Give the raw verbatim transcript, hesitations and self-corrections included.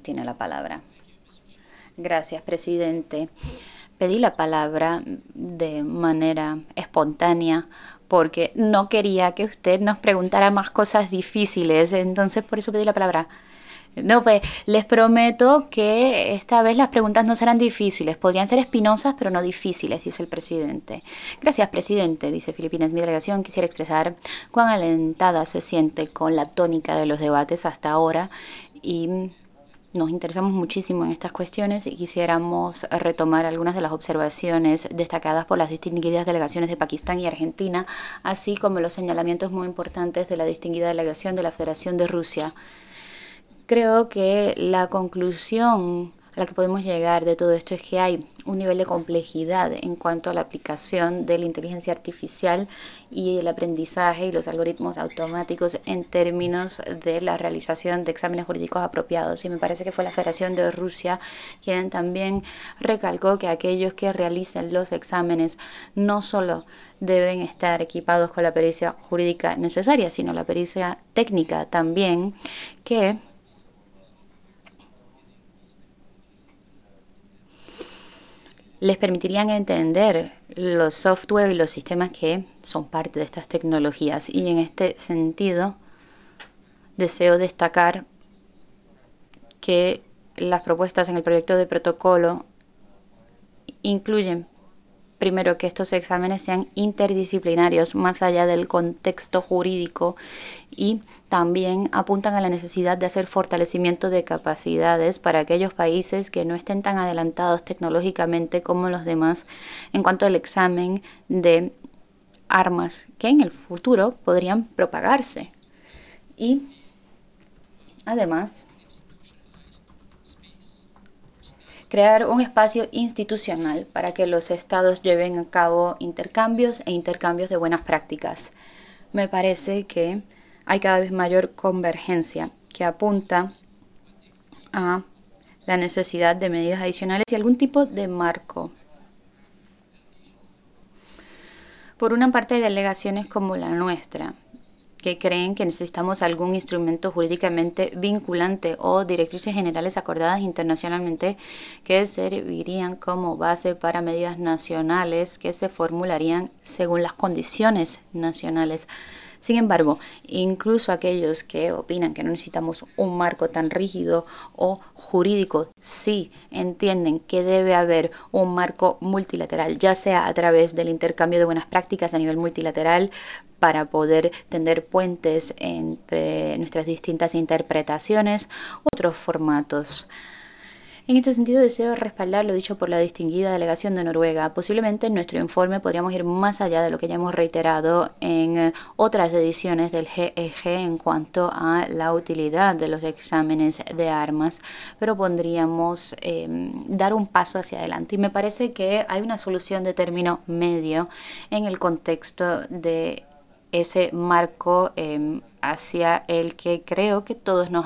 Filipinas tiene la palabra. Gracias, presidente. Pedí la palabra de manera espontánea porque no quería que usted nos preguntara más cosas difíciles, entonces por eso pedí la palabra. No, pues les prometo que esta vez las preguntas no serán difíciles. Podrían ser espinosas, pero no difíciles, dice el presidente. Gracias, presidente, dice Filipinas. Mi delegación quisiera expresar cuán alentada se siente con la tónica de los debates hasta ahora y nos interesamos muchísimo en estas cuestiones y quisiéramos retomar algunas de las observaciones destacadas por las distinguidas delegaciones de Pakistán y Argentina, así como los señalamientos muy importantes de la distinguida delegación de la Federación de Rusia. Creo que la conclusión a la que podemos llegar de todo esto es que hay un nivel de complejidad en cuanto a la aplicación de la inteligencia artificial y el aprendizaje y los algoritmos automáticos en términos de la realización de exámenes jurídicos apropiados. Y me parece que fue la Federación de Rusia quien también recalcó que aquellos que realicen los exámenes no solo deben estar equipados con la pericia jurídica necesaria, sino la pericia técnica también, que les permitirían entender los software y los sistemas que son parte de estas tecnologías. Y en este sentido, deseo destacar que las propuestas en el proyecto de protocolo incluyen, primero, que estos exámenes sean interdisciplinarios más allá del contexto jurídico y también apuntan a la necesidad de hacer fortalecimiento de capacidades para aquellos países que no estén tan adelantados tecnológicamente como los demás en cuanto al examen de armas que en el futuro podrían propagarse. Y además, crear un espacio institucional para que los estados lleven a cabo intercambios e intercambios de buenas prácticas. Me parece que hay cada vez mayor convergencia que apunta a la necesidad de medidas adicionales y algún tipo de marco. Por una parte, hay delegaciones como la nuestra, que creen que necesitamos algún instrumento jurídicamente vinculante o directrices generales acordadas internacionalmente que servirían como base para medidas nacionales que se formularían según las condiciones nacionales. Sin embargo, incluso aquellos que opinan que no necesitamos un marco tan rígido o jurídico, sí entienden que debe haber un marco multilateral, ya sea a través del intercambio de buenas prácticas a nivel multilateral para poder tender puentes entre nuestras distintas interpretaciones u otros formatos. En este sentido, deseo respaldar lo dicho por la distinguida delegación de Noruega. Posiblemente en nuestro informe podríamos ir más allá de lo que ya hemos reiterado en otras ediciones del G E G en cuanto a la utilidad de los exámenes de armas, pero pondríamos eh, dar un paso hacia adelante. Y me parece que hay una solución de término medio en el contexto de ese marco eh, hacia el que creo que todos nos